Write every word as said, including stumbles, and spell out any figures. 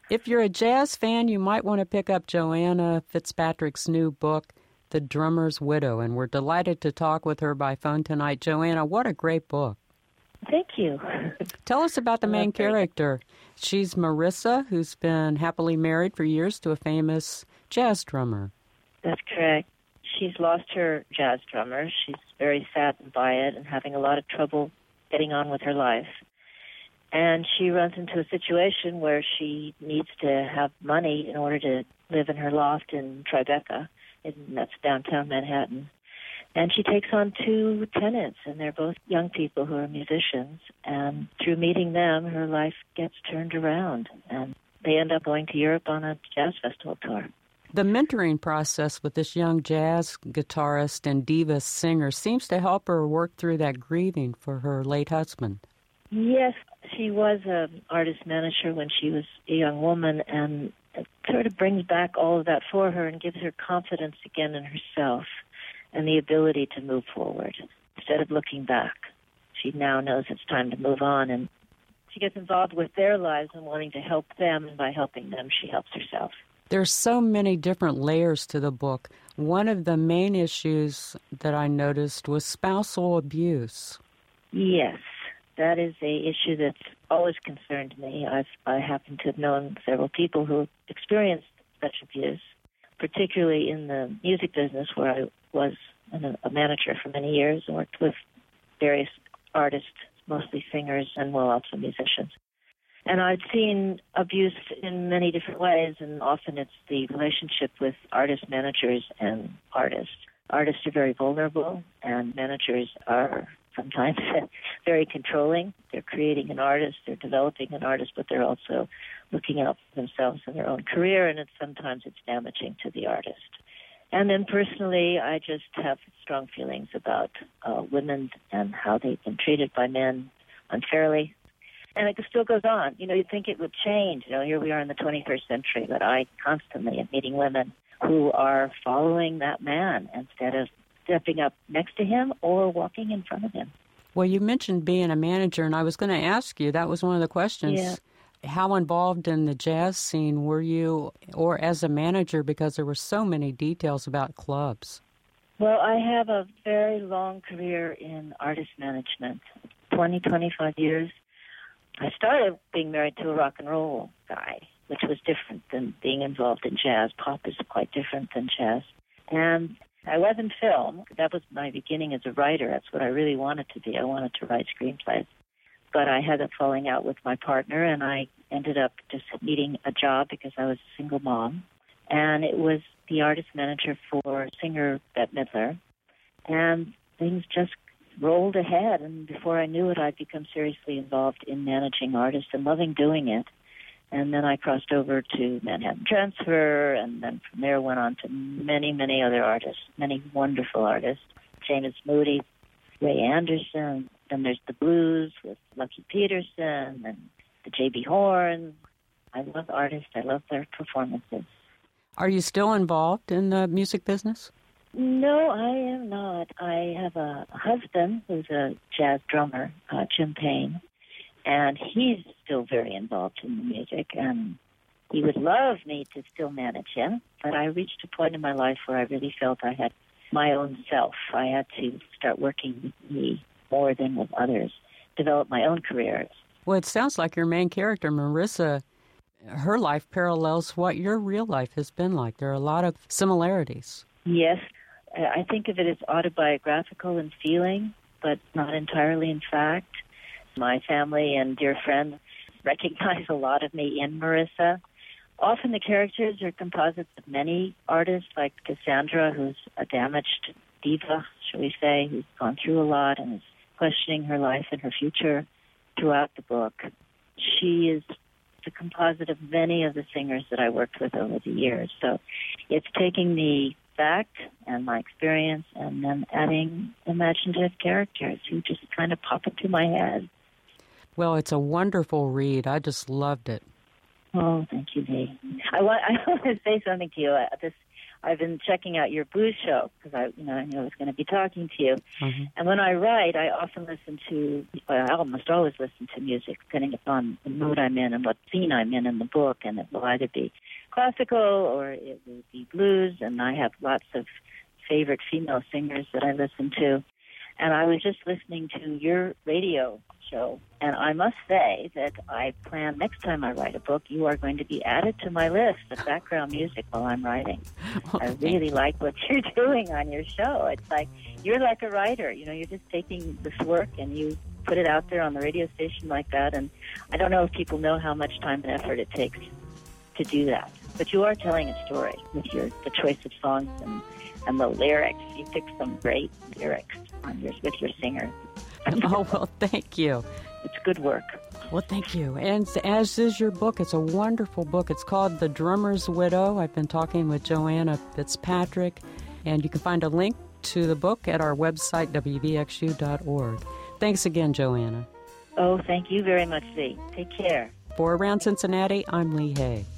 If you're a jazz fan, you might want to pick up Joanna Fitzpatrick's new book, The Drummer's Widow, and we're delighted to talk with her by phone tonight. Joanna, what a great book. Thank you. Tell us about the main character. She's Marissa, who's been happily married for years to a famous jazz drummer. That's correct. She's lost her jazz drummer. She's very saddened by it and having a lot of trouble getting on with her life. And she runs into a situation where she needs to have money in order to live in her loft in Tribeca, and that's downtown Manhattan. And she takes on two tenants, and they're both young people who are musicians. And through meeting them, her life gets turned around, and they end up going to Europe on a jazz festival tour. The mentoring process with this young jazz guitarist and diva singer seems to help her work through that grieving for her late husband. Yes, she was an artist manager when she was a young woman, and it sort of brings back all of that for her and gives her confidence again in herself and the ability to move forward instead of looking back. She now knows it's time to move on, and she gets involved with their lives and wanting to help them, and by helping them, she helps herself. There's so many different layers to the book. One of the main issues that I noticed was spousal abuse. Yes, that is a issue that's always concerned me. I've, I happen to have known several people who experienced such abuse, particularly in the music business where I was a manager for many years and worked with various artists, mostly singers and well, also musicians. And I've seen abuse in many different ways, and often it's the relationship with artist managers and artists. Artists are very vulnerable, and managers are sometimes very controlling. They're creating an artist, they're developing an artist, but they're also looking out for themselves and their own career, and it's sometimes it's damaging to the artist. And then personally, I just have strong feelings about uh, women and how they've been treated by men unfairly. And it still goes on. You know, you'd think it would change. You know, here we are in the twenty-first century, but I constantly am meeting women who are following that man instead of stepping up next to him or walking in front of him. Well, you mentioned being a manager, and I was going to ask you, that was one of the questions. Yeah. How involved in the jazz scene were you, or as a manager, because there were so many details about clubs? Well, I have a very long career in artist management, twenty, twenty-five years. I started being married to a rock and roll guy, which was different than being involved in jazz. Pop is quite different than jazz. And I was in film. That was my beginning as a writer. That's what I really wanted to be. I wanted to write screenplays. But I had a falling out with my partner, and I ended up just needing a job because I was a single mom. And it was the artist manager for singer Bette Midler. And things just rolled ahead, and before I knew it, I'd become seriously involved in managing artists and loving doing it. And then I crossed over to Manhattan Transfer, and then from there went on to many, many other artists, many wonderful artists. James Moody, Ray Anderson, then there's the blues with Lucky Peterson and the J B Horn. I love artists. I love their performances. Are you still involved in the music business? No, I am not. I have a husband who's a jazz drummer, uh, Jim Payne, and he's still very involved in the music, and he would love me to still manage him, but I reached a point in my life where I really felt I had my own self. I had to start working with me more than with others, develop my own career. Well, it sounds like your main character, Marissa, her life parallels what your real life has been like. There are a lot of similarities. Yes. I think of it as autobiographical in feeling, but not entirely in fact. My family and dear friends recognize a lot of me in Marissa. Often the characters are composites of many artists, like Cassandra, who's a damaged diva, shall we say, who's gone through a lot and is questioning her life and her future throughout the book. She is the composite of many of the singers that I worked with over the years. So it's taking the fact and my experience and then adding imaginative characters who just kind of pop into my head. Well, it's a wonderful read. I just loved it. Oh, thank you, Lee. I want, I want to say something to you. Uh, this, I've been checking out your blues show because I, you know, I knew I was going to be talking to you. Mm-hmm. And when I write, I often listen to, well, I almost always listen to music, depending upon the mood I'm in and what scene I'm in in the book. And it will either be classical or it will be blues. And I have lots of favorite female singers that I listen to. And I was just listening to your radio show, and I must say that I plan next time I write a book, you are going to be added to my list of background music while I'm writing. Okay. I really like what you're doing on your show. It's like, you're like a writer. You know, you're just taking this work and you put it out there on the radio station like that, and I don't know if people know how much time and effort it takes to do that. But you are telling a story with your the choice of songs and, and the lyrics. You picked some great lyrics on yours with your singer. Oh, well, thank you. It's good work. Well, thank you. And as is your book, it's a wonderful book. It's called The Drummer's Widow. I've been talking with Joanna Fitzpatrick, and you can find a link to the book at our website, w v x u dot org. Thanks again, Joanna. Oh, thank you very much, Lee. Take care. For Around Cincinnati, I'm Lee Hay.